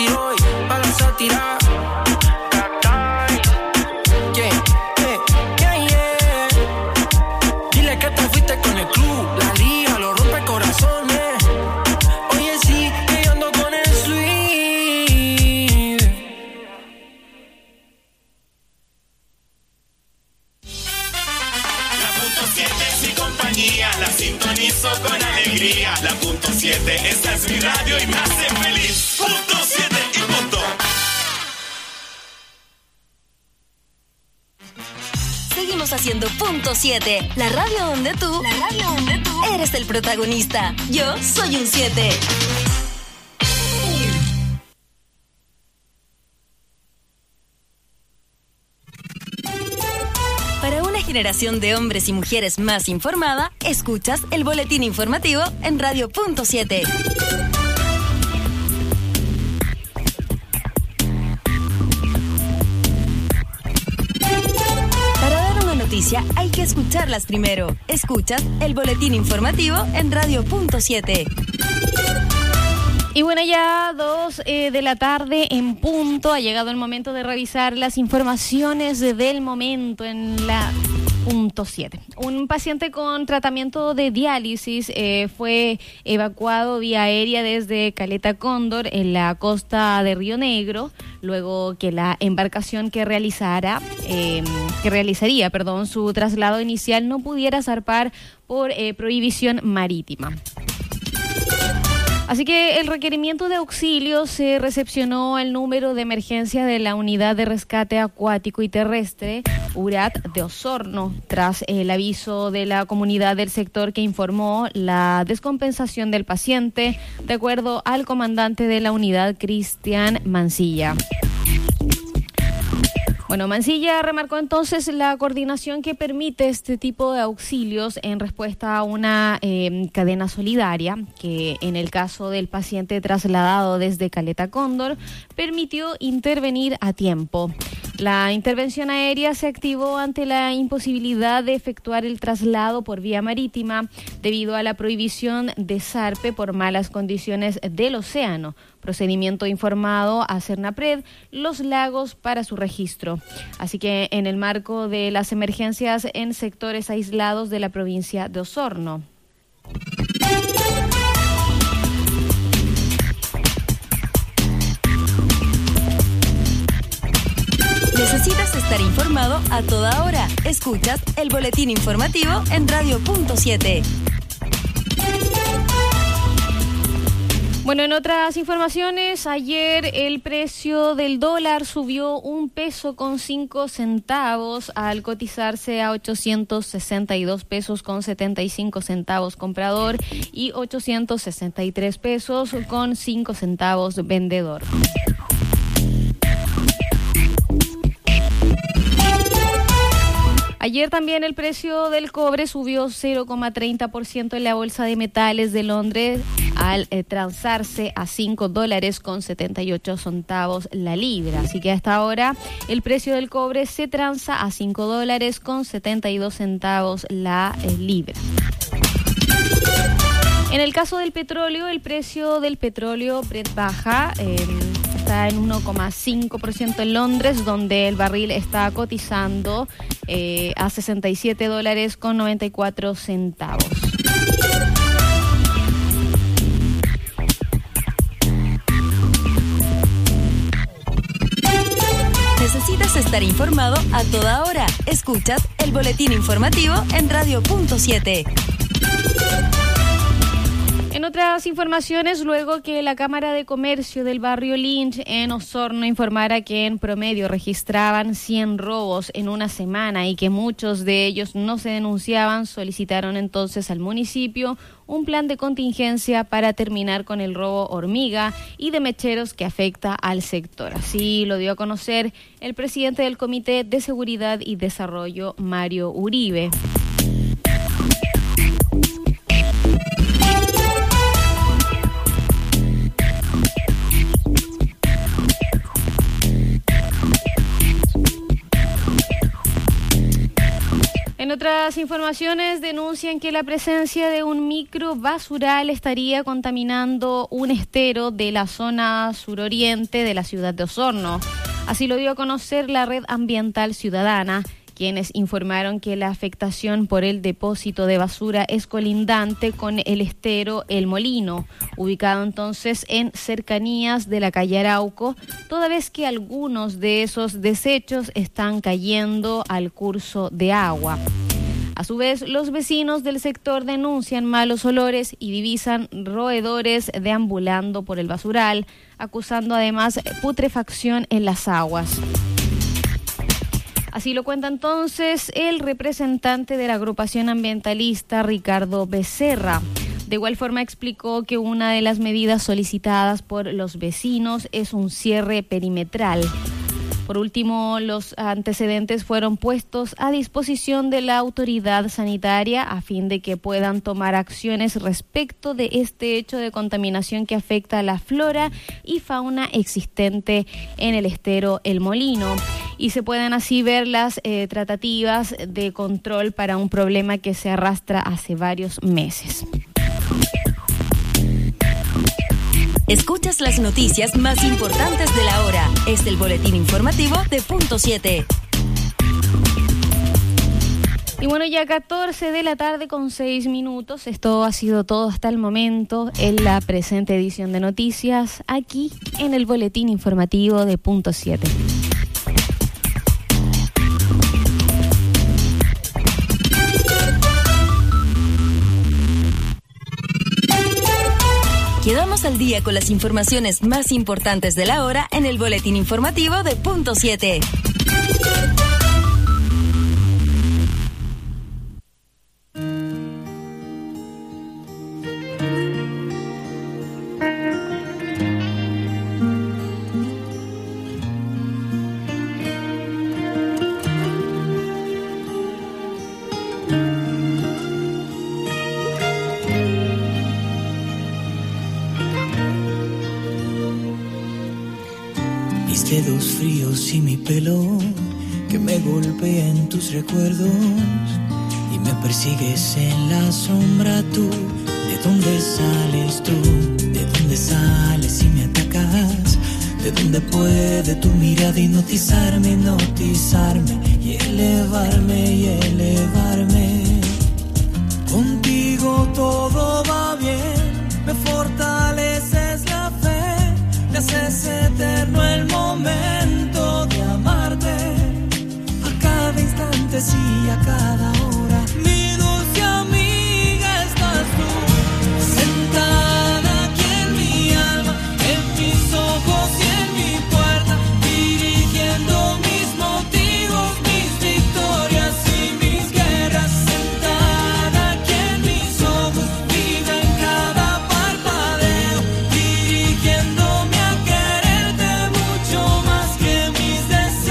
tiró y pa' la sátira. Dile que te fuiste con el club, la liga, los rompe corazones. Oye, sí, que yo ando con el sweet. La punto 7 es mi compañía, la sintonizo con alegría. La punto 7, esta es mi radio y me hace feliz. Punto 7 y punto. Seguimos haciendo Punto 7, la radio donde tú eres el protagonista. Yo soy un 7. Para una generación de hombres y mujeres más informada, escuchas el boletín informativo en Radio Punto 7. Hay que escucharlas primero. Escuchas el boletín informativo en Radio Punto 7. Y bueno, ya 2 de la tarde en punto. Ha llegado el momento de revisar las informaciones del momento en la Punto 7. Un paciente con tratamiento de diálisis fue evacuado vía aérea desde Caleta Cóndor en la costa de Río Negro, luego que la embarcación que realizaría su traslado inicial no pudiera zarpar por prohibición marítima. Así que el requerimiento de auxilio se recepcionó al número de emergencia de la Unidad de Rescate Acuático y Terrestre, URAT de Osorno, tras el aviso de la comunidad del sector que informó la descompensación del paciente, de acuerdo al comandante de la unidad, Cristian Mancilla. Bueno, Mancilla remarcó entonces la coordinación que permite este tipo de auxilios en respuesta a una cadena solidaria que en el caso del paciente trasladado desde Caleta Cóndor permitió intervenir a tiempo. La intervención aérea se activó ante la imposibilidad de efectuar el traslado por vía marítima debido a la prohibición de zarpe por malas condiciones del océano, procedimiento informado a Cernapred, Los Lagos para su registro. Así que en el marco de las emergencias en sectores aislados de la provincia de Osorno. Necesitas estar informado a toda hora. Escuchas el boletín informativo en Radio Punto 7. Bueno, en otras informaciones, ayer el precio del dólar subió 1 peso con 5 centavos al cotizarse a 862 pesos con 75 centavos comprador y 863 pesos con 5 centavos vendedor. Ayer también el precio del cobre subió 0,30% en la Bolsa de Metales de Londres al transarse a $5 con 78 centavos la libra. Así que hasta ahora el precio del cobre se transa a $5 con 72 centavos la libra. En el caso del petróleo, el precio del petróleo Brent baja, está en 1,5% en Londres, donde el barril está cotizando a $67 con 94 centavos. Necesitas estar informado a toda hora. Escuchas el boletín informativo en Radio Punto 7. En otras informaciones, luego que la Cámara de Comercio del barrio Lynch en Osorno informara que en promedio registraban 100 robos en una semana y que muchos de ellos no se denunciaban, solicitaron entonces al municipio un plan de contingencia para terminar con el robo hormiga y de mecheros que afecta al sector. Así lo dio a conocer el presidente del Comité de Seguridad y Desarrollo, Mario Uribe. En otras informaciones denuncian que la presencia de un microbasural estaría contaminando un estero de la zona suroriente de la ciudad de Osorno. Así lo dio a conocer la Red Ambiental Ciudadana, quienes informaron que la afectación por el depósito de basura es colindante con el estero El Molino, ubicado entonces en cercanías de la calle Arauco, toda vez que algunos de esos desechos están cayendo al curso de agua. A su vez, los vecinos del sector denuncian malos olores y divisan roedores deambulando por el basural, acusando además putrefacción en las aguas. Así lo cuenta entonces el representante de la agrupación ambientalista, Ricardo Becerra. De igual forma explicó que una de las medidas solicitadas por los vecinos es un cierre perimetral. Por último, los antecedentes fueron puestos a disposición de la autoridad sanitaria a fin de que puedan tomar acciones respecto de este hecho de contaminación que afecta a la flora y fauna existente en el estero El Molino. Y se pueden así ver las tratativas de control para un problema que se arrastra hace varios meses. Escuchas las noticias más importantes de la hora. Es el boletín informativo de Punto 7. Y bueno, ya 14 de la tarde con 6 minutos. Esto ha sido todo hasta el momento en la presente edición de noticias, aquí en el boletín informativo de Punto 7. Quedamos al día con las informaciones más importantes de la hora en el boletín informativo de Punto 7. Mis dedos fríos y mi pelo que me golpean tus recuerdos y me persigues en la sombra tú. ¿De dónde sales tú? ¿De dónde sales y me atacas? ¿De dónde puede tu mirada hipnotizarme y elevarme? Contigo todo va bien, me fortaleces la fe, me haces eterno el momento de amarte. A cada instante, sí, a cada hora, mi dulce amiga estás tú, sentada aquí en mi alma, en mis ojos y en mi puerta, dirigiendo mis motivos, mis victorias y mis guerras. Sentada aquí en mis ojos, vive en cada parpadeo, dirigiéndome a quererte mucho más que mis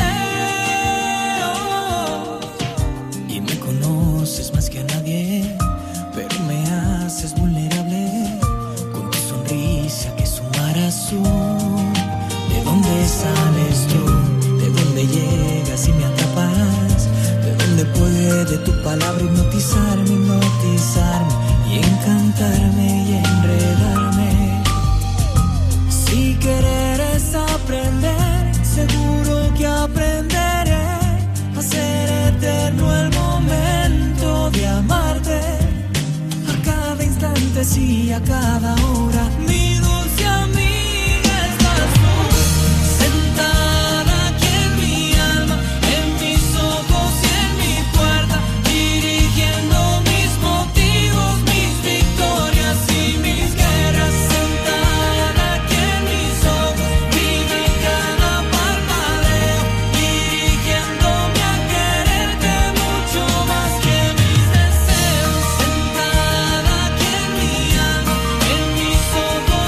deseos. Y me conoces más que a nadie, pero me haces vulnerable con tu sonrisa que es un mar azul. ¿De dónde sales tú? ¿De dónde llegas y me atrapas? ¿De dónde puede tu palabra hipnotizarme y encantarme y enredarme? Si querer es aprender, seguro que aprenderé a ser eterno el momento de amarte. A cada instante, sí, a cada hora, mi dulce amiga estás tú, sentada aquí en mi alma, en mis ojos y en mi puerta, dirigiendo mis motivos, mis victorias y mis guerras. Sentada aquí en mis ojos, vive en cada parpadeo, dirigiéndome a quererte mucho más que mis deseos. Sentada aquí en mi alma, en mis ojos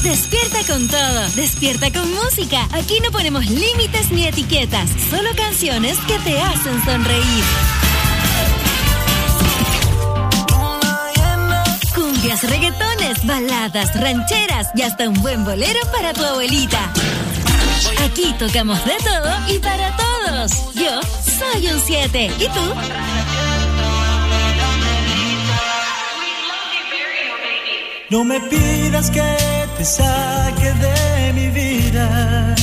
Despierta con todo, despierta con música. Aquí no ponemos límites ni etiquetas, solo canciones que te hacen sonreír. Cumbias, reggaetones, baladas, rancheras y hasta un buen bolero para tu abuelita. Aquí tocamos de todo y para todos. Yo soy un 7. ¿Y tú? No me pidas que te saque de mi vida.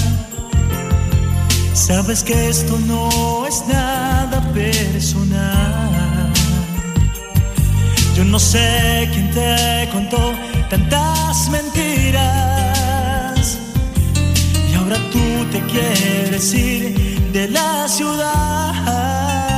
Sabes que esto no es nada personal. Yo no sé quién te contó tantas mentiras. Y ahora tú te quieres ir de la ciudad.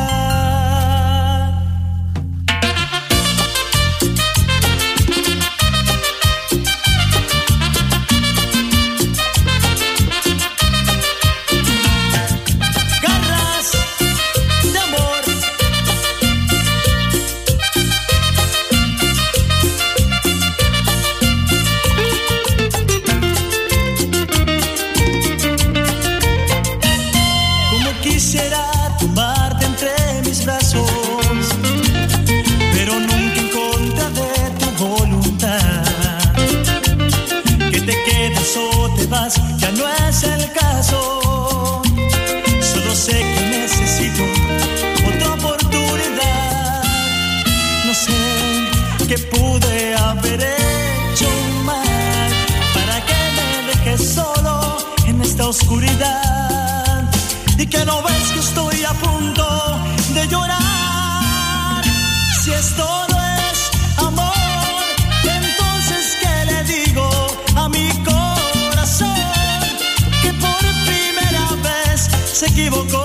Ya no es el caso. Solo sé que necesito otra oportunidad. No sé qué pude haber hecho mal para que me dejes solo en esta oscuridad. Y que no ves que estoy a punto de llorar. Si esto no es amor, entonces ¿qué le digo a mi corazón? Que por primera vez se equivocó.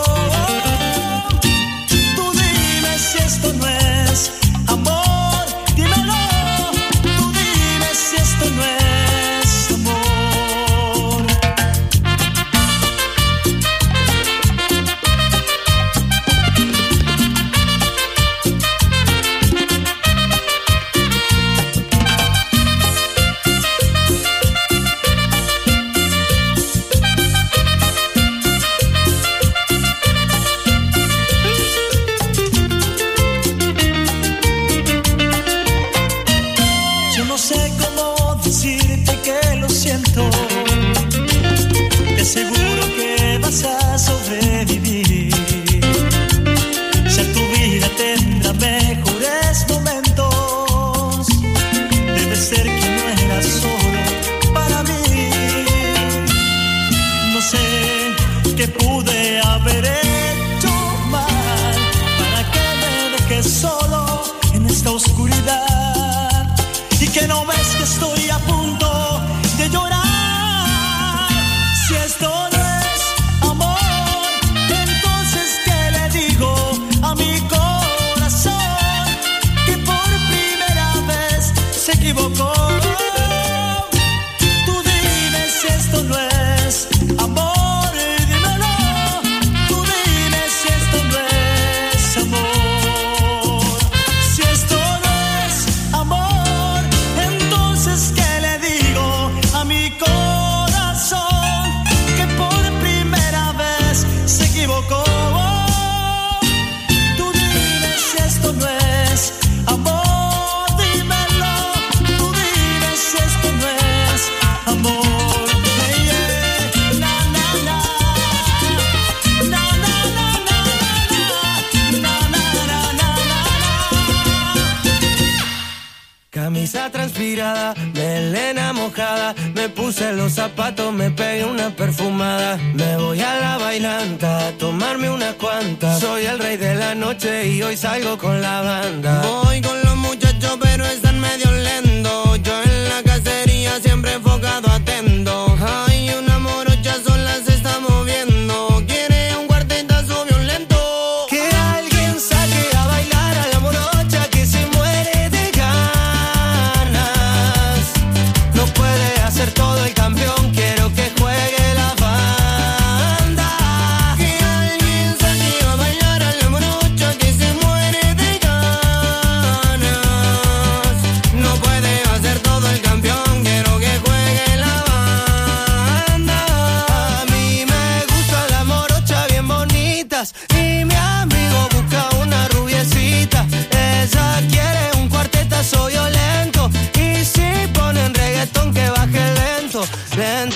Tú dime si esto no es amor, dímelo. Tú dime si esto no es amor. Te aseguro que vas a sobrevivir. Si tu vida tendrá mejores momentos, debe ser que no era solo para mí. No sé qué pude haber hecho mal para que me dejes solo en esta oscuridad. Y que no ves que estoy a punto de llorar. Si esto no es amor, entonces ¿qué le digo a mi corazón? Que por primera vez se equivocó. Tú dime si esto no es amor, dímelo. Tú dime si esto no es amor. Si esto no es amor, entonces ¿qué le digo a mi corazón? Que por primera vez se equivocó. Tú dime si esto no es amor, dímelo. Tú dime si esto no es amor. Camisa transpirada, melena mojada, me puse los zapatos, me pegué una perfumada. Me voy a la bailanta a tomarme unas cuantas. Soy el rey de la noche y hoy salgo con la banda. Voy con los muchachos pero están medio lentos. Yo en la cacería siempre enfocado atento. Ay, una morocha sola se está moviendo. Quiere un cuartetazo violento. Que alguien saque a bailar a la morocha que se muere de ganas. No puede hacer todo el campeón, quiero que juegue la banda. Que alguien saque a bailar a la morocha que se muere de ganas.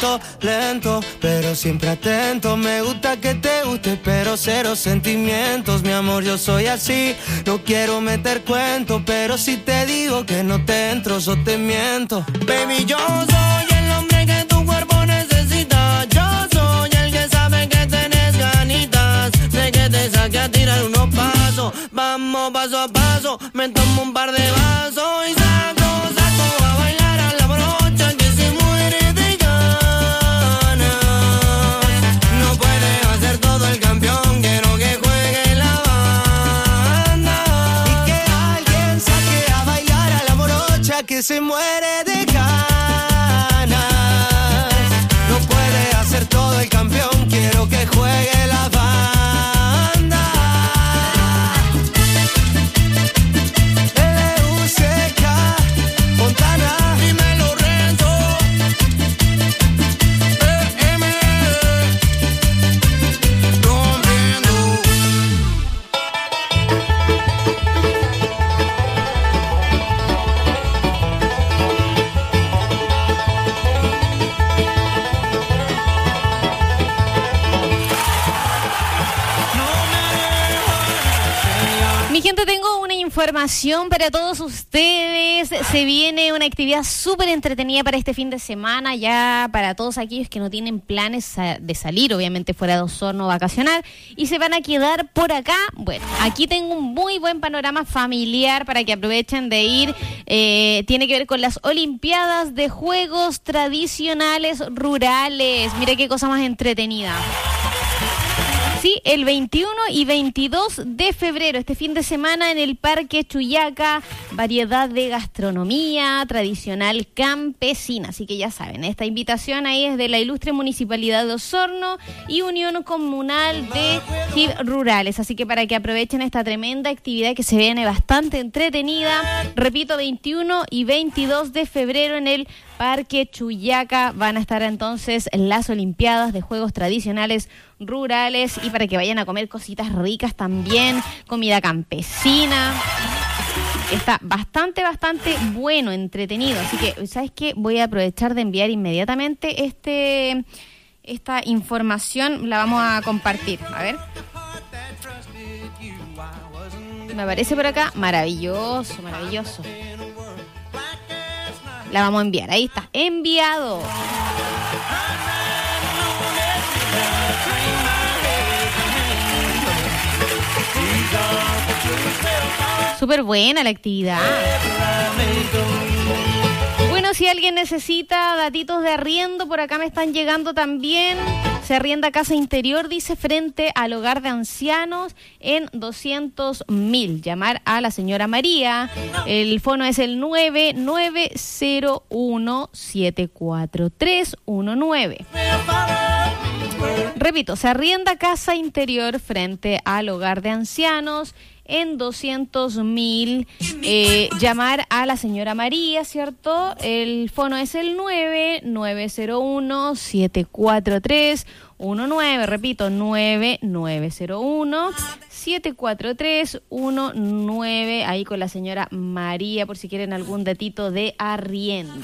todo lento, pero siempre atento. Me gusta que te guste, pero cero sentimientos. Mi amor, yo soy así, no quiero meter cuento, pero si te digo que no te entro, yo te miento. Baby, yo soy el hombre que tu cuerpo necesita. Yo soy el que sabe que tenés ganitas de que te saque a tirar unos pasos. Vamos paso a paso, me tomo un par de vasos y saco a bailar a la brocha que se muere de ganas. No puede hacer todo el campeón, quiero que juegue la banda. Y que alguien saque a bailar a la brocha que se muere de ganas. No puede hacer todo el campeón, quiero que juegue la banda. Tengo una información para todos ustedes. Se viene una actividad súper entretenida para este fin de semana, ya para todos aquellos que no tienen planes de salir, obviamente fuera de Osorno, vacacionar, y se van a quedar por acá. Bueno, aquí tengo un muy buen panorama familiar para que aprovechen de ir. Tiene que ver con las Olimpiadas de Juegos Tradicionales Rurales. Mira qué cosa más entretenida. Sí, el 21 y 22 de febrero, este fin de semana en el Parque Chuyaca, variedad de gastronomía tradicional campesina. Así que ya saben, esta invitación ahí es de la ilustre Municipalidad de Osorno y Unión Comunal de GIB Rurales. Así que para que aprovechen esta tremenda actividad que se viene bastante entretenida. Repito, 21 y 22 de febrero en el Parque Chuyaca van a estar entonces las Olimpiadas de Juegos Tradicionales Rurales, y para que vayan a comer cositas ricas también, comida campesina. Está bastante bueno, entretenido. Así que, ¿sabes qué? Voy a aprovechar de enviar inmediatamente esta información, la vamos a compartir. A ver. Me aparece por acá. Maravilloso. La vamos a enviar. Ahí está, enviado. Súper buena la actividad. Bueno, si alguien necesita datitos de arriendo, por acá me están llegando también. Se arrienda casa interior, dice, frente al hogar de ancianos en 200.000. Llamar a la señora María. El fono es el 9901-74319. Repito, se arrienda casa interior frente al hogar de ancianos en 200.000. Llamar a la señora María, ¿cierto? El fono es el 9901-74319. Repito, 9901-74319. Ahí con la señora María, por si quieren algún datito de arriendo.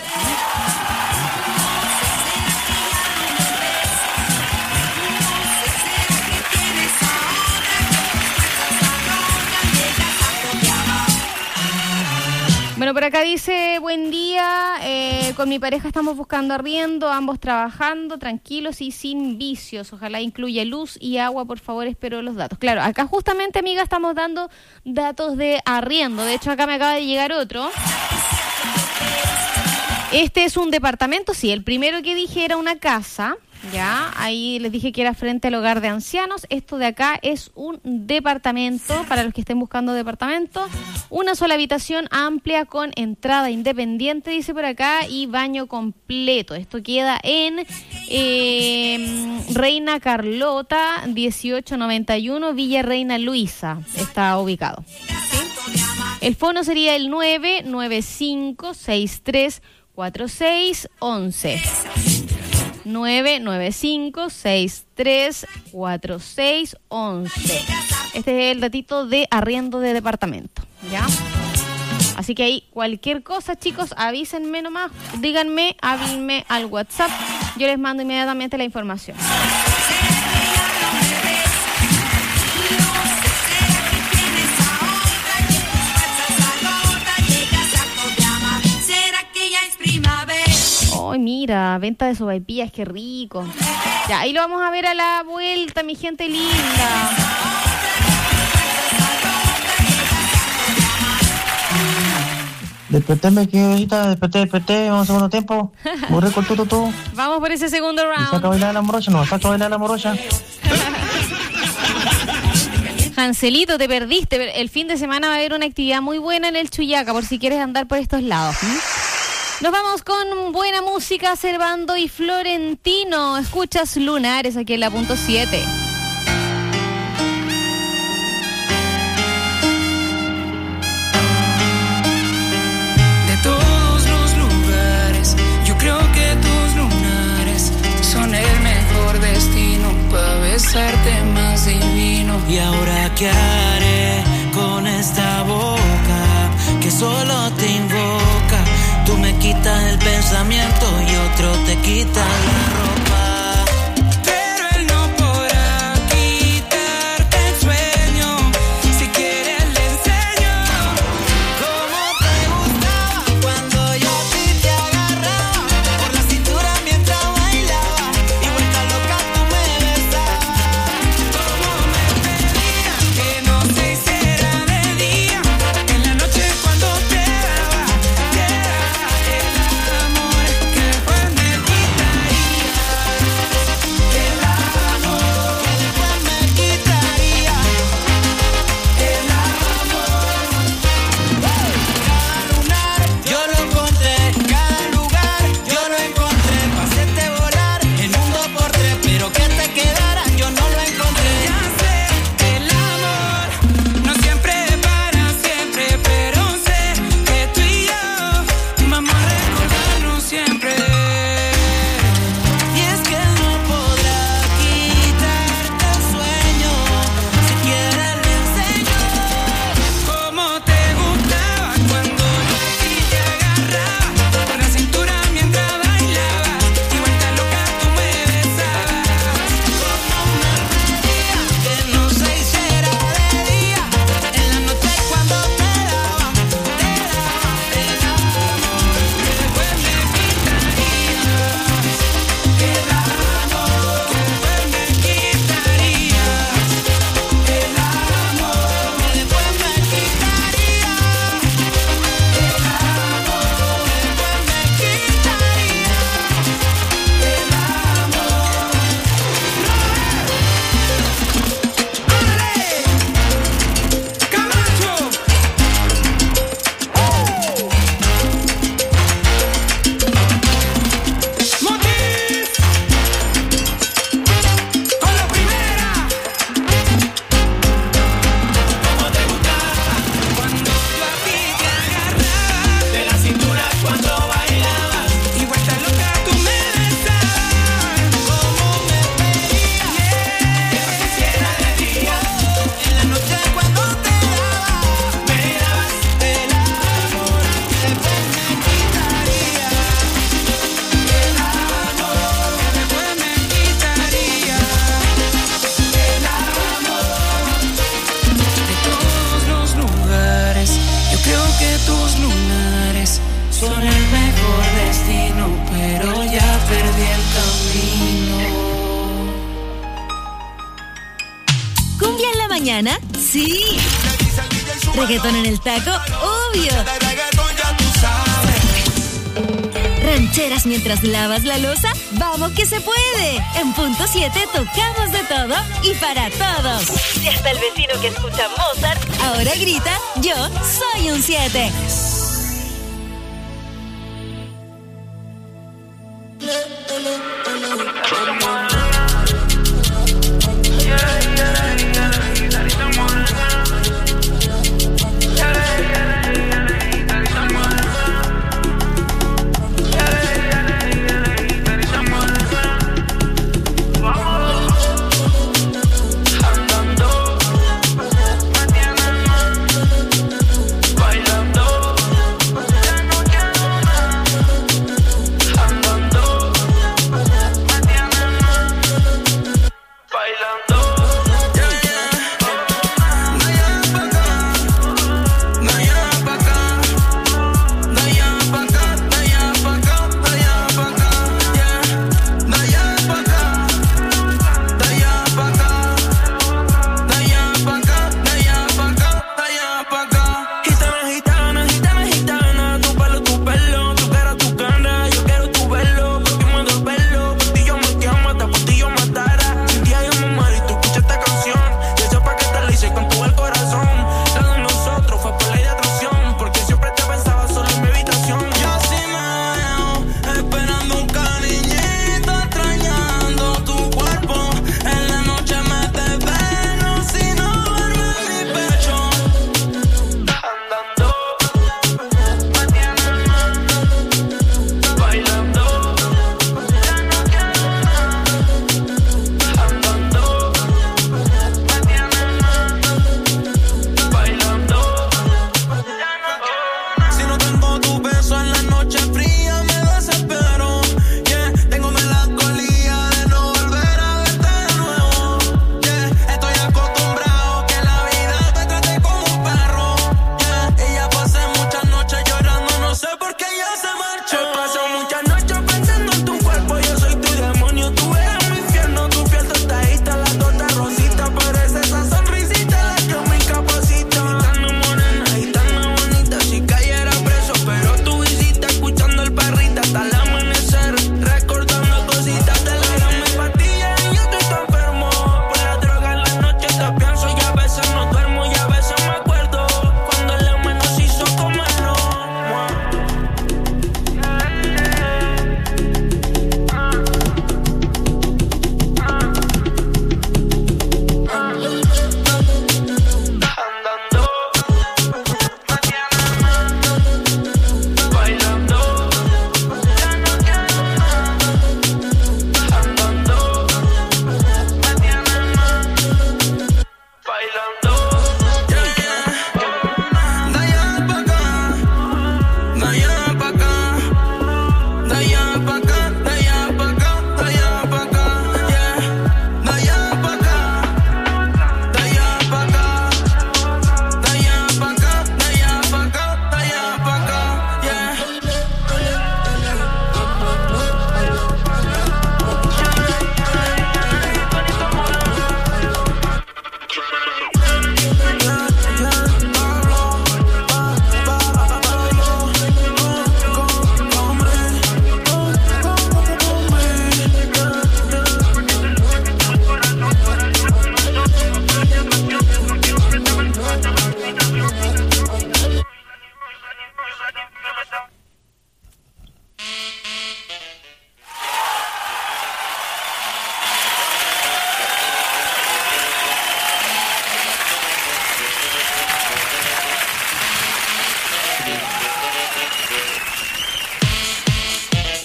Bueno, por acá dice, buen día, con mi pareja estamos buscando arriendo, ambos trabajando, tranquilos y sin vicios. Ojalá incluya luz y agua, por favor, espero los datos. Claro, acá justamente, amiga, estamos dando datos de arriendo. De hecho, acá me acaba de llegar otro. Este es un departamento, sí, el primero que dije era una casa. Ya, ahí les dije que era frente al hogar de ancianos. Esto de acá es un departamento, para los que estén buscando departamento. Una sola habitación amplia con entrada independiente, dice por acá, y baño completo. Esto queda en Reina Carlota, 1891, Villa Reina Luisa. Está ubicado. ¿Sí? El fono sería el 995-634611. 995-634611. Este es el datito de arriendo de departamento, ¿ya? Así que ahí cualquier cosa, chicos, avísenme nomás, díganme, háblenme al WhatsApp yo les mando inmediatamente la información. Ay, mira, venta de sopaipillas, qué rico. Ya, ahí lo vamos a ver a la vuelta, mi gente linda. Despertéme, que ahorita, desperté, vamos a segundo tiempo. Muy rico el tutu. Vamos por ese segundo round. Saca a bailar la morocha, no, saca a bailar la morocha. Hanselito, te perdiste. El fin de semana va a haber una actividad muy buena en el Chuyaca, por si quieres andar por estos lados. Nos vamos con buena música, Servando y Florentino. Escuchas Lunares aquí en la punto 7. De todos los lugares, yo creo que tus lunares son el mejor destino para besarte más divino. Y ahora qué haré con esta boca que solo te invoca. Tú me quitas el pensamiento y otro te quita la ropa. Pero él no podrá quitarte el sueño. Si quieres le enseño Cómo te gustaba cuando yo a ti te agarraba por la cintura mientras bailaba y vuelta loca tú me besabas. cómo me pedía que no se hiciera de día. En la noche cuando te daba el amor que después me quitaría. El amor que después me quitaría. El amor. Cada lunar yo lo encontré, cada lugar yo lo encontré. Pa' hacerte volar el mundo por tres, pero que te quedara yo no lo encontré. Ya sé, el amor no siempre es para siempre, pero sé que tú y yo vamos a recordarnos siempre. Y es que no podrá quitarte el sueño. Si quieres le enseño Cómo te gustaba cuando yo a ti te agarraba por la cintura mientras bailaba y vuelta loca tú me besabas. que no se hiciera de día. En la noche cuando te daba el amor Que después me quitaría. el amor Que después me quitaría. el amor que después me quitaría. El amor que después me quitaría. El Camacho. Motif. Con la primera. Cómo te gustaba Cuando yo a ti te agarraba de la cintura cuando bailabas. y vuelta loca tú me besabas. Cómo me pedía Que no se hiciera de día. en la noche cuando te daba Me dabas el amor que después me quitaría. El amor Que después me quitaría. De todos los lugares, yo creo que tus lunares son el mejor destino, pero ya perdí el camino. ¿Cumbia en la mañana? Sí. ¿Reggaetón en el taco? Obvio. ¿Rancheras mientras lavas la loza? ¡Vamos que se puede! En punto 7 tocamos de todo y para todos. Y hasta el vecino que escucha Mozart ahora grita, yo soy un 7. Bailando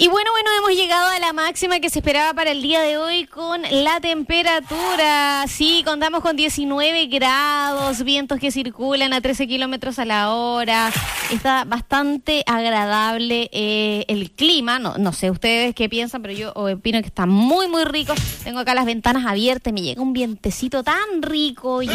Y bueno, hemos llegado a la máxima que se esperaba para el día de hoy con la temperatura. Sí, contamos con 19 grados, vientos que circulan a 13 kilómetros a la hora. Está bastante agradable el clima. No sé ustedes qué piensan, pero yo opino que está muy, muy rico. Tengo acá las ventanas abiertas y me llega un vientecito tan rico. Oye.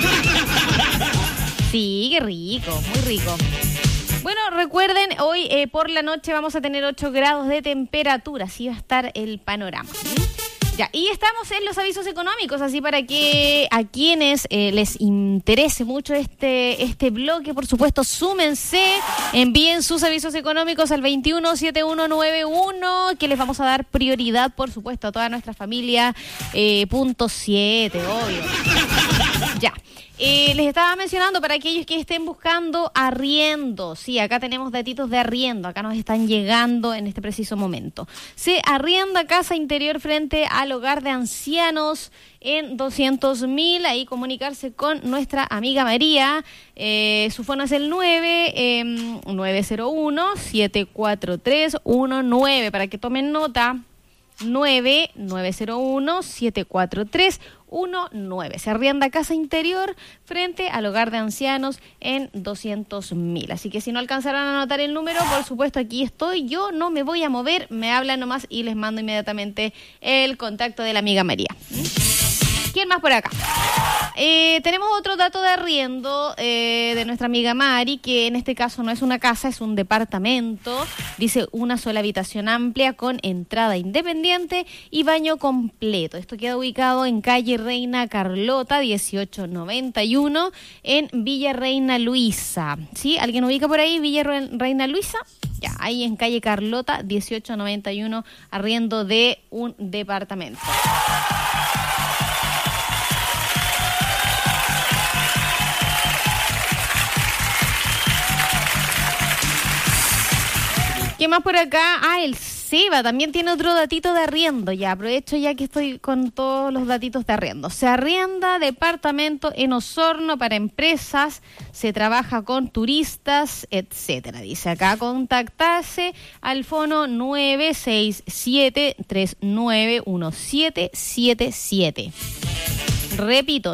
Sí, qué rico, muy rico. Bueno, recuerden, hoy por la noche vamos a tener 8 grados de temperatura, así va a estar el panorama. Ya, y estamos en los avisos económicos, así para que a quienes les interese mucho este bloque, por supuesto, súmense, envíen sus avisos económicos al 217191, que les vamos a dar prioridad, por supuesto, a toda nuestra familia, punto 7, obvio. Ya. Les estaba mencionando para aquellos que estén buscando arriendo. Sí, acá tenemos datitos de arriendo. Acá nos están llegando en este preciso momento. Se arrienda casa interior frente al hogar de ancianos en 200.000. Ahí comunicarse con nuestra amiga María. Su fono es el 901-743-19 para que tomen nota. 901-743-19. Se arrienda casa interior frente al hogar de ancianos en 200.000. Así que si no alcanzaron a anotar el número, por supuesto aquí estoy. Yo no me voy a mover, me hablan nomás y les mando inmediatamente el contacto de la amiga María. ¿Quién más por acá? Tenemos otro dato de arriendo de nuestra amiga Mari, que en este caso no es una casa, es un departamento. Dice una sola habitación amplia con entrada independiente y baño completo. Esto queda ubicado en calle Reina Carlota, 1891, en Villa Reina Luisa. ¿Sí? ¿Alguien ubica por ahí Villa Reina Luisa? Ya, ahí en calle Carlota, 1891, arriendo de un departamento. ¿Qué más por acá? El Seba también tiene otro datito de arriendo. Ya, aprovecho ya que estoy con todos los datitos de arriendo. Se arrienda departamento en Osorno para empresas, se trabaja con turistas, etcétera. Dice acá contactarse al fono 967-391777. Repito,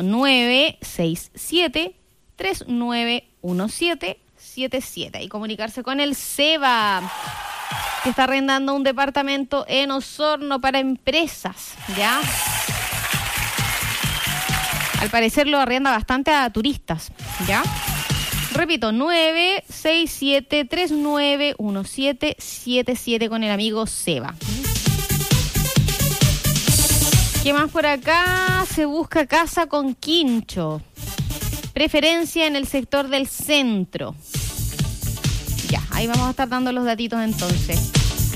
967-391777. Y comunicarse con el Seba, que está arrendando un departamento en Osorno para empresas, ¿ya? Al parecer lo arrienda bastante a turistas, ¿ya? Repito, 967-391777 con el amigo Seba. ¿Qué más por acá? Se busca casa con quincho. Preferencia en el sector del centro. Ya, ahí vamos a estar dando los datitos entonces.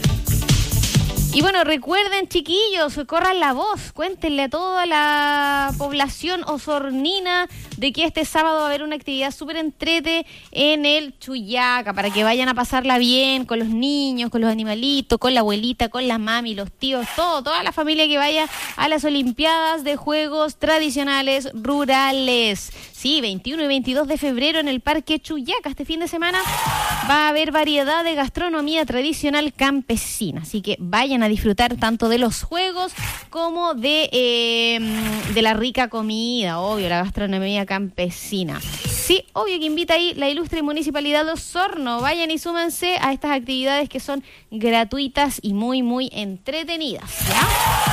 Y bueno, recuerden, chiquillos, corran la voz, cuéntenle a toda la población osornina de que este sábado va a haber una actividad súper entrete en el Chuyaca, para que vayan a pasarla bien con los niños, con los animalitos, con la abuelita, con la mami, los tíos, toda la familia que vaya a las Olimpiadas de Juegos Tradicionales Rurales. Sí, 21 y 22 de febrero en el Parque Chuyaca. Este fin de semana va a haber variedad de gastronomía tradicional campesina, así que vayan a disfrutar tanto de los juegos como de la rica comida, obvio, la gastronomía campesina. Sí, obvio que invita ahí la ilustre Municipalidad de Osorno. Vayan y súmense a estas actividades que son gratuitas y muy, muy entretenidas, ¿ya?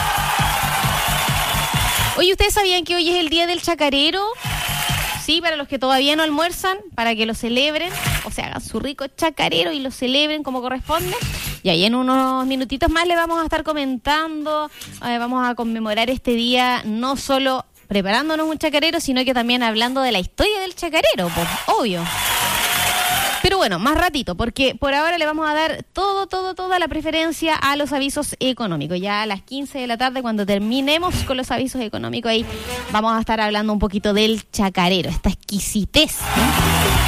Oye, ¿ustedes sabían que hoy es el Día del Chacarero? Sí, para los que todavía no almuerzan, para que lo celebren, o sea, hagan su rico chacarero y lo celebren como corresponde. Y ahí en unos minutitos más les vamos a estar comentando, vamos a conmemorar este día no solo preparándonos un chacarero, sino que también hablando de la historia del chacarero, pues, obvio. Pero bueno, más ratito, porque por ahora le vamos a dar toda la preferencia a los avisos económicos. Ya a las 15 de la tarde, cuando terminemos con los avisos económicos, ahí vamos a estar hablando un poquito del chacarero, esta exquisitez, ¿no?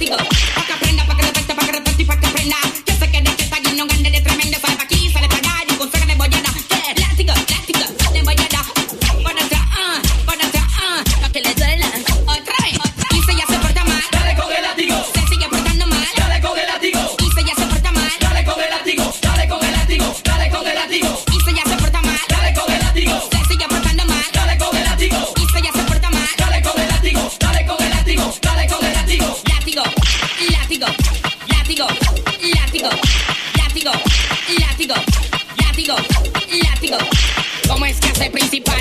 látigo. Pa' que aprenda, pa' que respete, pa' que respete y pa' que aprenda. Yo sé que de que está lleno, grande de tremendo. Sale pa' aquí, sale pa' allá, y con suerte de bollana. Látigo, látigo, de bollana. Por atrás, pa' que le duela. Otra vez, y si ya se porta mal, dale con el látigo. Se sigue portando mal, Dale con el látigo. y si ya se porta mal, Dale con el látigo. Dale con el látigo. Dale con el látigo. y si ya se porta mal, Dale con el látigo. se sigue portando mal, Dale con el látigo. y si ya se porta mal, Dale con el látigo. Dale con el látigo. Dale con el látigo. látigo, látigo, látigo, látigo, látigo, látigo, látigo, látigo. ¿Cómo es que hace principal?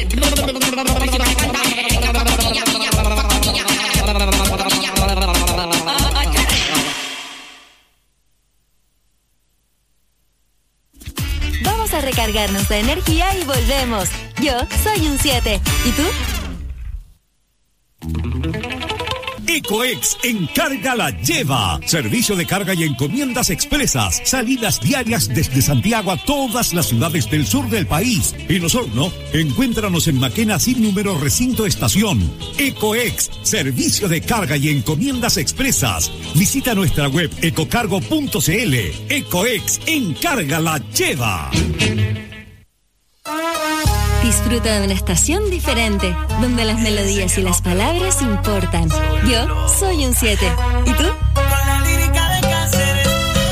Vamos a recargarnos de energía y volvemos. Yo soy un 7. ¿Y tú? Ecoex Encarga la Lleva. Servicio de carga y encomiendas expresas. Salidas diarias desde Santiago a todas las ciudades del sur del país. En Osorno, encuéntranos en Maquena sin número recinto estación. Ecoex, servicio de carga y encomiendas expresas. Visita nuestra web ecocargo.cl. Ecoex Encarga la Lleva. Disfruta de una estación diferente, donde las melodías y las palabras importan. Yo soy un 7. ¿Y tú? Con la lírica de Cáceres.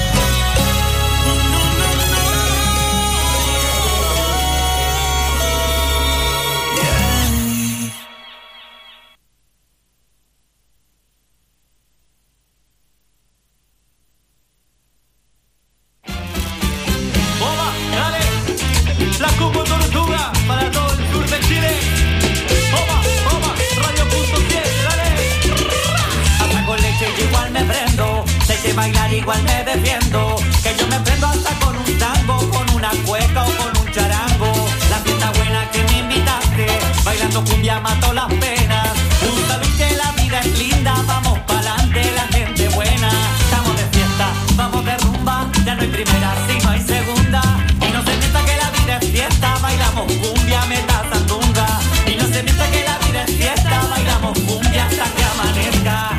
Toma, dale, la Cupo Tortuga para todo el sur de Chile. Toma, toma, Radio.7, dale. Hasta con leche yo igual me prendo, sé que bailar igual me defiendo, que yo me prendo hasta con un tango, con una cueca o con un charango. La fiesta buena que me invitaste, bailando cumbia mato las penas. Un salud que la vida es linda, vamos pa'lante la gente buena. Estamos de fiesta, vamos de rumba, ya no hay primera, sino hay segunda. Y no se mienta que la vida es fiesta, bailamos cumbia, meta sandunga. Y no se mienta que la vida es fiesta, bailamos cumbia hasta que amanezca.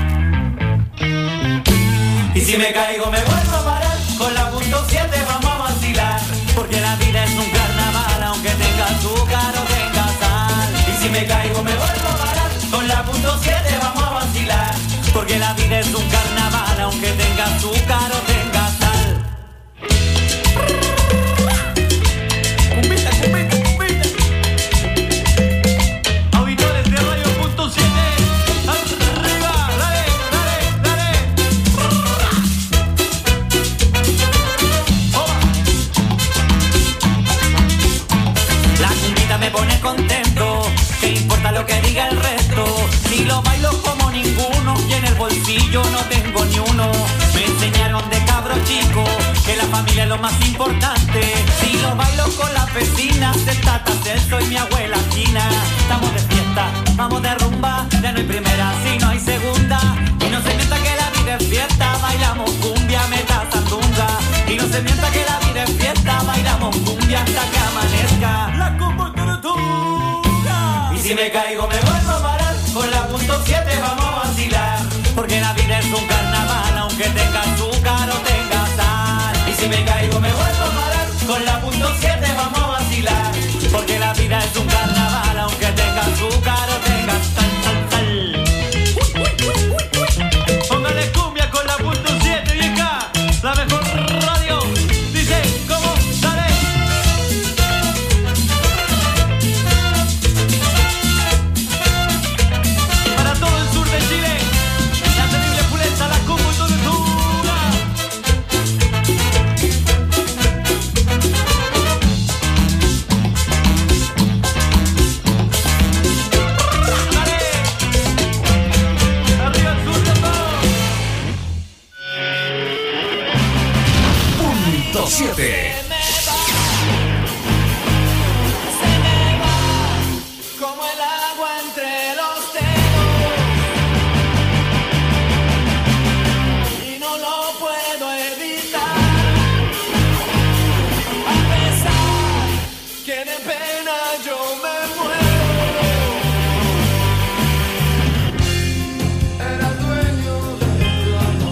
Y si me caigo me vuelvo a parar, con la .7 vamos a vacilar. Porque la vida es un carnaval, aunque tenga azúcar o tenga sal. Y si me caigo me vuelvo a parar, con la .7 vamos a vacilar. Porque la vida es un carnaval, aunque tenga azúcar o tenga sal. Cumbita, cumbita, cumbita. Auditores de Radio.7, arriba, dale, dale, dale. La cumbita me pone contento, ¿qué importa lo que diga el resto? Si lo bailo como ninguno y en el bolsillo no tengo ni uno. Me enseñaron de cabro chico que la familia es lo más importante. Si lo bailo con las vecinas, el tata Celso y mi abuela China. Estamos de fiesta, vamos de rumba, ya no hay primera, sino hay segunda. Y no se mienta que la vida es fiesta, bailamos cumbia, meta sandunga. Y no se mienta que la vida es fiesta, bailamos cumbia hasta que amanezca. La Cupo Tortuga. Y si me caigo me vuelvo a parar, con la .7 vamos a vacilar. Porque la vida es un carnaval, aunque tenga azúcar o tenga sal. Y si me caigo me vuelvo a parar, con la .7 vamos a vacilar. Porque la vida es un carnaval, aunque tenga azúcar o tenga sal, sal, sal. Póngale cumbia con la .7 y acá, la mejor radio. Dice, ¿cómo? Dale. Para todo el sur de Chile, la terrible pulenta, la Cupo Tortuga. Dale. Arriba el sur de todo. Punto 7. Como el agua entre los dedos y no lo puedo evitar, a pesar que de pena yo me muero. Era dueño de tu amor.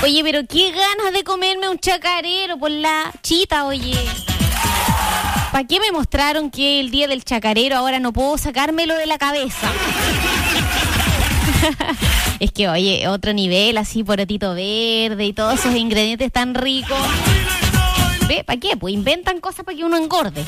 Oye, pero qué ganas de comerme un chacarero por la chita, oye. ¿Para qué me mostraron que el día del chacarero ahora no puedo sacármelo de la cabeza? Es que, oye, otro nivel, así, porotito verde y todos esos ingredientes tan ricos. ¿Ve? ¿Para qué? Pues inventan cosas para que uno engorde.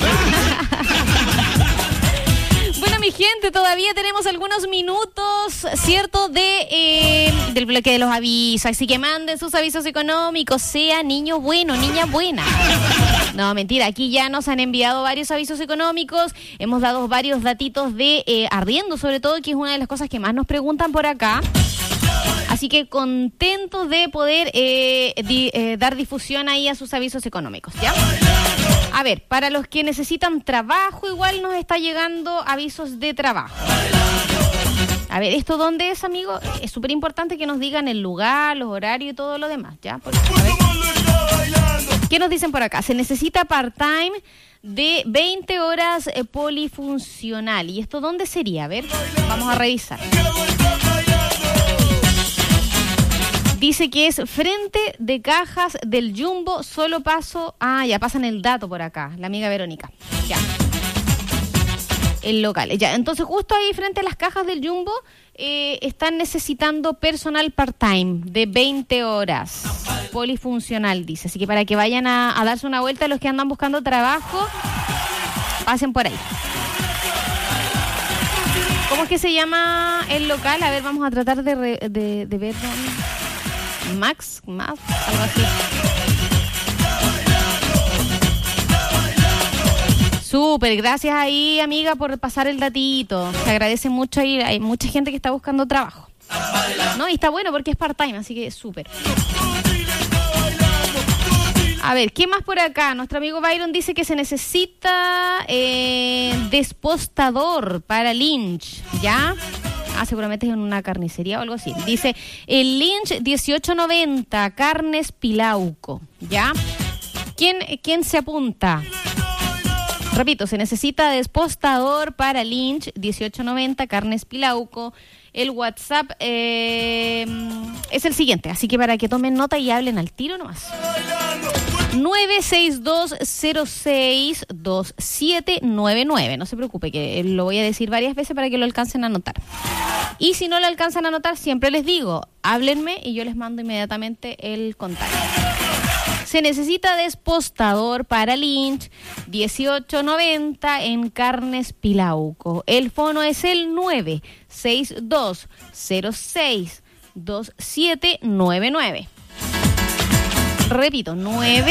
Bueno, mi gente, todavía tenemos algunos minutos, ¿cierto? Del bloque de los avisos. Así que manden sus avisos económicos, sea niño bueno, niña buena. No, mentira, aquí ya nos han enviado varios avisos económicos. Hemos dado varios datitos de arriendo, sobre todo, que es una de las cosas que más nos preguntan por acá. Así que contentos de poder dar difusión ahí a sus avisos económicos, ¿ya? A ver, para los que necesitan trabajo, igual nos está llegando avisos de trabajo. A ver, ¿esto dónde es, amigo? Es súper importante que nos digan el lugar, los horarios y todo lo demás, ¿ya? A ver. ¿Qué nos dicen por acá? Se necesita part-time de 20 horas polifuncional. ¿Y esto dónde sería? A ver, vamos a revisar. Dice que es frente de cajas del Jumbo, solo paso... Ah, ya pasan el dato por acá, la amiga Verónica. Ya. El local. Ya, entonces justo ahí frente a las cajas del Jumbo están necesitando personal part-time de 20 horas. Polifuncional, dice. Así que para que vayan a darse una vuelta los que andan buscando trabajo, pasen por ahí. ¿Cómo es que se llama el local? A ver, vamos a tratar de ver dónde... Max, algo así. Súper, gracias ahí, amiga, por pasar el datito. Se agradece mucho ahí, hay mucha gente que está buscando trabajo. No, y está bueno porque es part-time, así que súper. A ver, ¿qué más por acá? Nuestro amigo Byron dice que se necesita despostador para Lynch, ¿ya? Ah, seguramente es en una carnicería o algo así. Dice, el Lynch 1890, Carnes Pilauco, ¿ya? ¿Quién se apunta? Repito, se necesita despostador para Lynch 1890, Carnes Pilauco. El WhatsApp es el siguiente, así que para que tomen nota y hablen al tiro nomás. 962062799. No se preocupe, que lo voy a decir varias veces para que lo alcancen a anotar. Y si no lo alcanzan a anotar, siempre les digo, háblenme y yo les mando inmediatamente el contacto. Se necesita despostador para Lynch 1890 en Carnes Pilauco. El fono es el 962062799. Repito,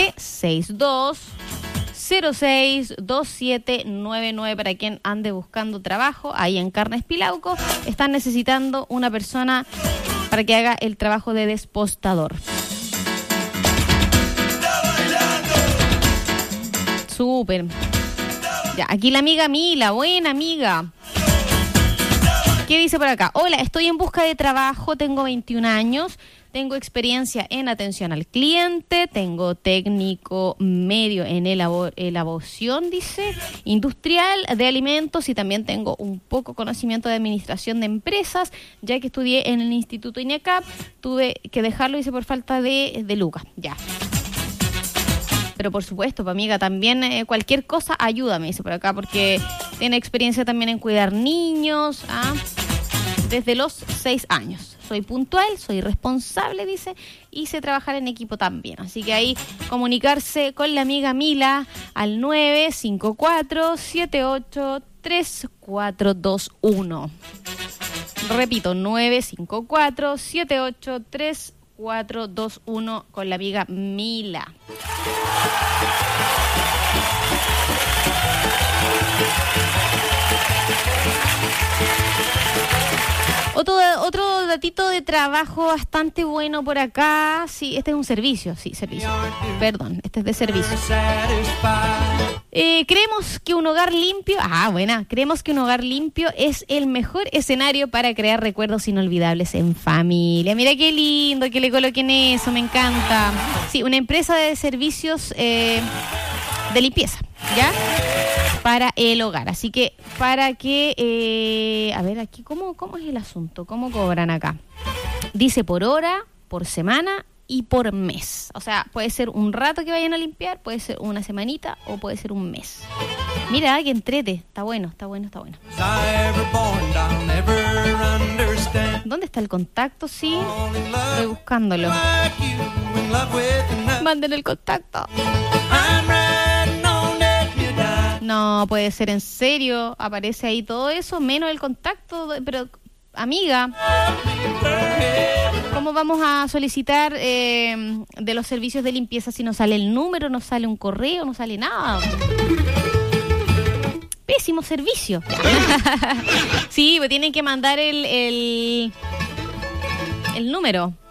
962062799 para quien ande buscando trabajo ahí en Carnes Pilauco. Están necesitando una persona para que haga el trabajo de despostador. Súper. Ya, aquí la amiga Mila, buena amiga. ¿Qué dice por acá? Hola, estoy en busca de trabajo, tengo 21 años, tengo experiencia en atención al cliente, tengo técnico medio en elaboración, dice, industrial de alimentos y también tengo un poco conocimiento de administración de empresas, ya que estudié en el Instituto INECAP, tuve que dejarlo, dice, por falta de lucas, ya. Pero por supuesto, amiga, también cualquier cosa ayúdame, dice por acá, porque tiene experiencia también en cuidar niños, desde los 6 años. Soy puntual, soy responsable, dice, y sé trabajar en equipo también. Así que ahí comunicarse con la amiga Mila al 954-783421. Repito, 954-783421 con la amiga Mila. Otro datito de trabajo bastante bueno por acá. Sí, este es un servicio. Sí, servicio. Perdón, este es de servicio. Creemos que un hogar limpio... Creemos que un hogar limpio es el mejor escenario para crear recuerdos inolvidables en familia. Mira qué lindo que le coloquen eso, me encanta. Sí, una empresa de servicios de limpieza, ¿ya? Para el hogar. Así que para que... a ver, aquí, ¿cómo es el asunto? ¿Cómo cobran acá? Dice por hora, por semana y por mes. O sea, puede ser un rato que vayan a limpiar, puede ser una semanita o puede ser un mes. Mira, que entrete. Está bueno. ¿Dónde está el contacto? Sí, estoy buscándolo. Manden el contacto. No, puede ser en serio. Aparece ahí todo eso, menos el contacto. Pero, amiga, ¿cómo vamos a solicitar de los servicios de limpieza si no sale el número, no sale un correo, no sale nada? Pésimo servicio. Sí, pues tienen que mandar el número.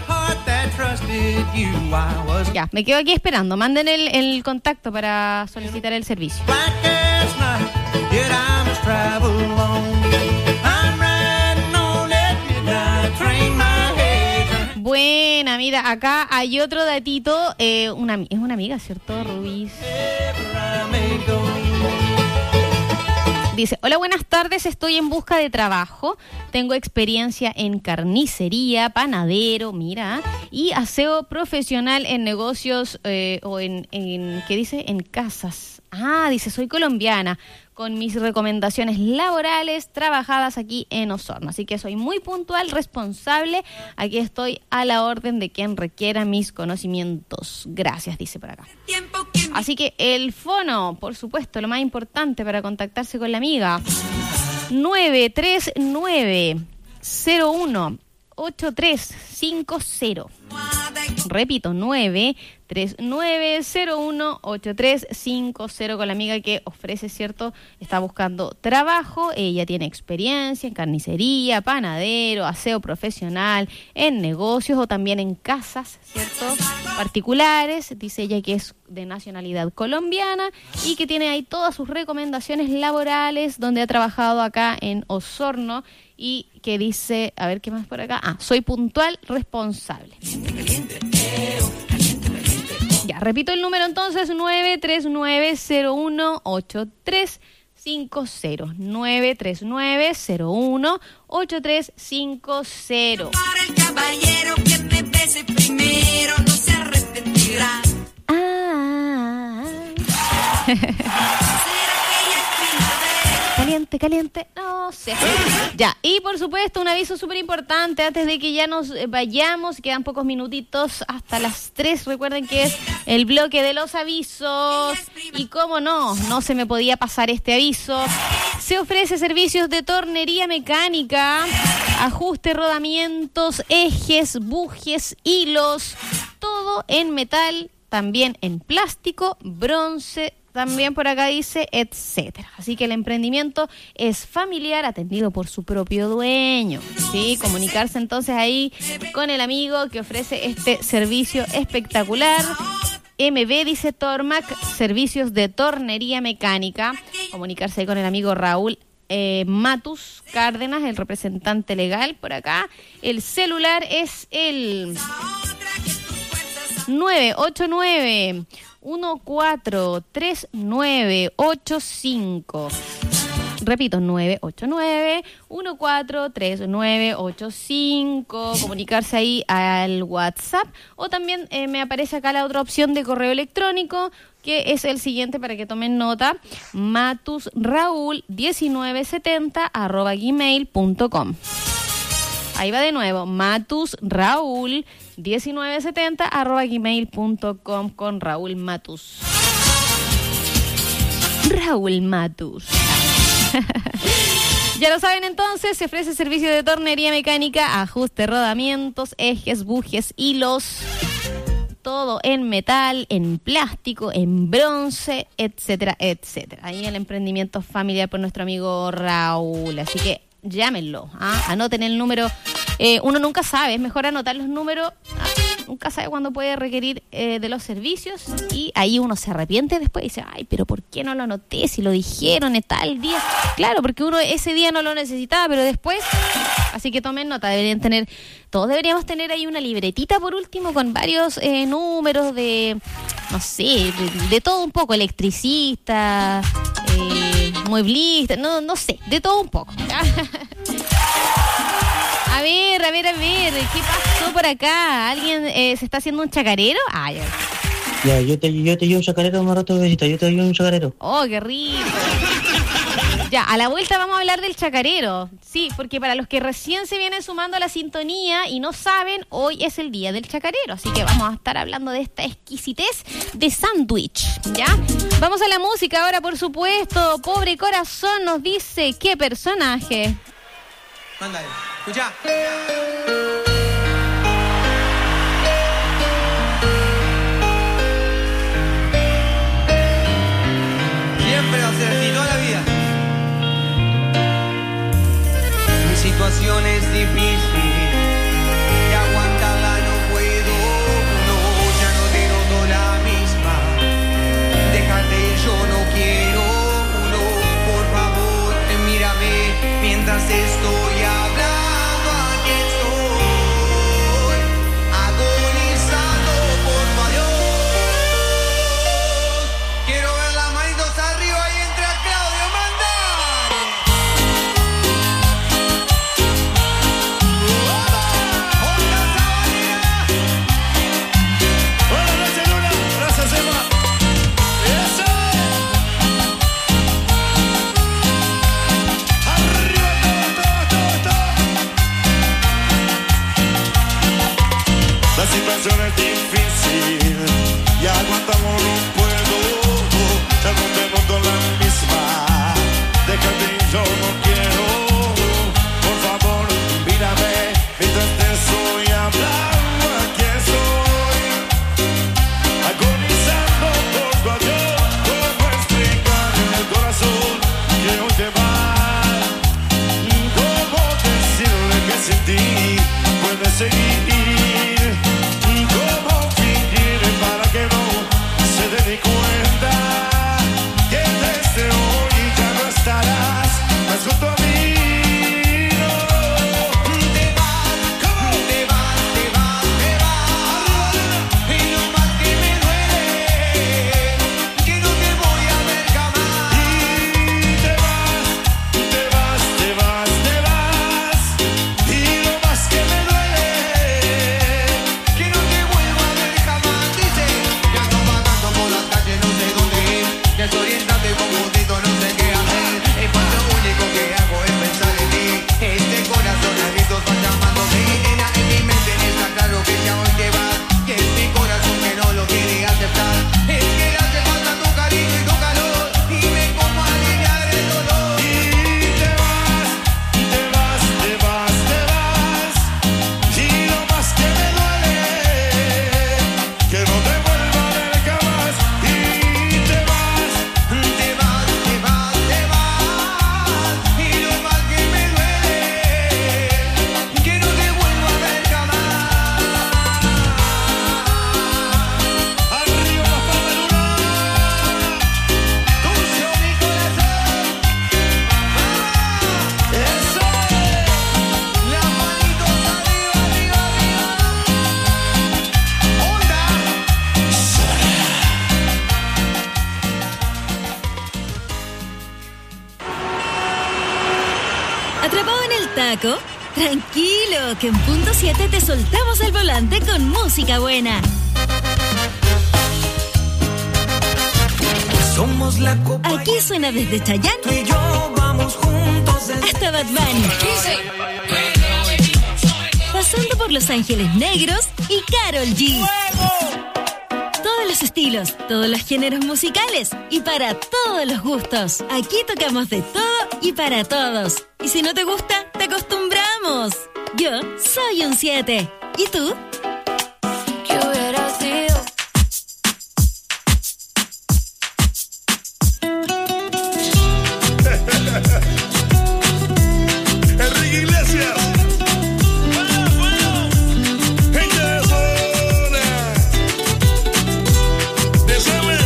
Ya, me quedo aquí esperando. Manden el contacto para solicitar el servicio. Buena, mira, acá hay otro datito. Es una amiga, ¿cierto, Rubis? Dice, hola, buenas tardes, estoy en busca de trabajo, tengo experiencia en carnicería, panadero, mira, y aseo profesional en negocios o en ¿qué dice? En casas. Ah, dice, soy colombiana, con mis recomendaciones laborales trabajadas aquí en Osorno. Así que soy muy puntual, responsable. Aquí estoy a la orden de quien requiera mis conocimientos. Gracias, dice por acá. Así que el fono, por supuesto, lo más importante para contactarse con la amiga. 939-01-8350. Repito, 939-01-8350 con la amiga que ofrece, ¿cierto? Está buscando trabajo. Ella tiene experiencia en carnicería, panadero, aseo profesional, en negocios o también en casas, ¿cierto? Particulares. Dice ella que es de nacionalidad colombiana y que tiene ahí todas sus recomendaciones laborales, donde ha trabajado acá en Osorno. Y que dice, a ver qué más por acá. Ah, soy puntual, responsable. Ya, repito el número entonces, 939-01-8350. 939-01-8350. Para el caballero que me bese primero, no se arrepentirá. Caliente, no sé. Ya, y por supuesto un aviso súper importante antes de que ya nos vayamos, quedan pocos minutitos hasta las 3, recuerden que es el bloque de los avisos y cómo no se me podía pasar este aviso. Se ofrece servicios de tornería mecánica, ajuste, rodamientos, ejes, bujes, hilos, todo en metal, también en plástico, bronce, también por acá dice, etcétera. Así que el emprendimiento es familiar, atendido por su propio dueño. Sí, comunicarse entonces ahí con el amigo que ofrece este servicio espectacular. MB, dice Tormac, servicios de tornería mecánica. Comunicarse ahí con el amigo Raúl Matus Cárdenas, el representante legal por acá. El celular es el 989-143985. Repito, 989-143985. Comunicarse ahí al WhatsApp. O también me aparece acá la otra opción de correo electrónico, que es el siguiente para que tomen nota: matusraul1970@gmail.com. Ahí va de nuevo, matusraul1970@gmail.com con Raúl Matus. Raúl Matus. Ya lo saben entonces, se ofrece servicio de tornería mecánica, ajuste, rodamientos, ejes, bujes, hilos, todo en metal, en plástico, en bronce, etcétera, etcétera. Ahí el emprendimiento familiar por nuestro amigo Raúl, así que llámenlo, anoten el número. Uno nunca sabe, es mejor anotar los números. Nunca sabe cuándo puede requerir de los servicios, y ahí uno se arrepiente después y dice, ay, pero ¿por qué no lo anoté si lo dijeron en tal día? Claro, porque uno ese día no lo necesitaba, pero después, así que tomen nota, todos deberíamos tener ahí una libretita por último con varios números de, no sé, de todo un poco, electricista, mueblista, no sé, de todo un poco. A ver, ¿qué pasó por acá? ¿Alguien se está haciendo un chacarero? Ah, ya. Ya, yo te llevo un chacarero un rato, besita, yo te llevo un chacarero. Oh, qué rico. Ya, a la vuelta vamos a hablar del chacarero. Sí, porque para los que recién se vienen sumando a la sintonía y no saben, hoy es el día del chacarero. Así que vamos a estar hablando de esta exquisitez de sándwich, ¿ya? Vamos a la música ahora, por supuesto. Pobre Corazón nos dice, ¿qué personaje? Mándale, escucha. Siempre va a ser así, toda la vida. Mi situación es difícil y aguantarla no puedo. No, ya no te noto la misma. Déjate, yo no quiero. No, por favor, mírame mientras estoy hablando. Aquí estoy agonizando por tu adiós. Quiero ver las manitos arriba y entra Claudio, manda. Buenas noches, Luna. Gracias, Emma. ¡Eso! Arriba todo. La situación es difícil y aguantamos no puedo. Ya no te noto la misma. Déjate, yo no quiero. Por favor, mírame mientras te estoy hablando. Aquí estoy agonizando por tu adiós. ¿Cómo explicar en el corazón que hoy te vas? ¿Cómo decirle que sin ti puedes seguir? ¿Cómo fingir para que no se dé ni cuenta que desde hoy ya no estarás más junto a mí? No. Te vas, te vas, te vas, te vas. Y lo más que me duele, que no te voy a ver jamás. Y te vas. Y lo más que me duele, Que no te vuelvo a ver jamás. Dice, ya ando vagando por las calles, no sé dónde ir. Desorientado y confundido, no sé qué hacer. Es cuando lo único que hago es pensar en ti. Este corazón a gritos va llamándome. Nena, en mi mente está claro que ya hoy te vas. Que es mi corazón que no lo quiere aceptar. Es que le hace falta tu cariño y tu calor. Y me como a aliviar el dolor. y te vas. Y lo más que me duele, que no te vuelva a ver jamás. Y te vas. Te vas, te vas, te vas. Y lo más que me duele, que no te vuelvo a ver jamás. Arriba las palmas, Luna. Tuyo mi corazón. Eso. Las manitos arriba, arriba, arriba. Onda. ¿Atrapado en el taco? Tranquilo, que en punto 7 te soltamos el volante con música buena. Somos la copa. Aquí suena desde Chayanne Tú y yo vamos juntos desde hasta Bad Bunny, pasando por Los Ángeles Negros y Karol G. Todos los estilos, todos los géneros musicales y para todos los gustos. Aquí tocamos de todo y para todos. Y si no te gusta, te acostumbramos. Yo soy un 7. ¿Y tú? ¿Qué hubiera sido? Enrique Iglesias. Gente de zona. Desame.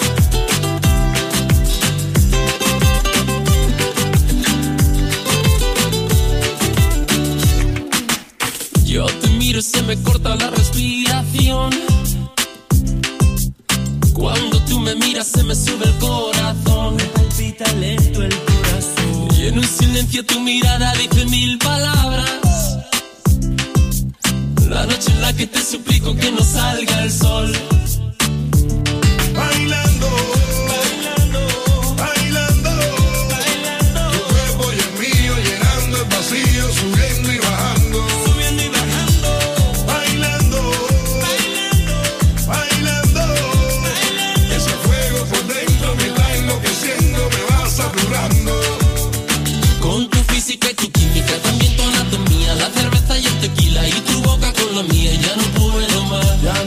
Yo te miro y se me corta la respiración. Cuando tú me miras se me sube el corazón. Me palpita lento el corazón. Y en un silencio tu mirada dice 1000 palabras. La noche en la que te suplico que no salga el sol.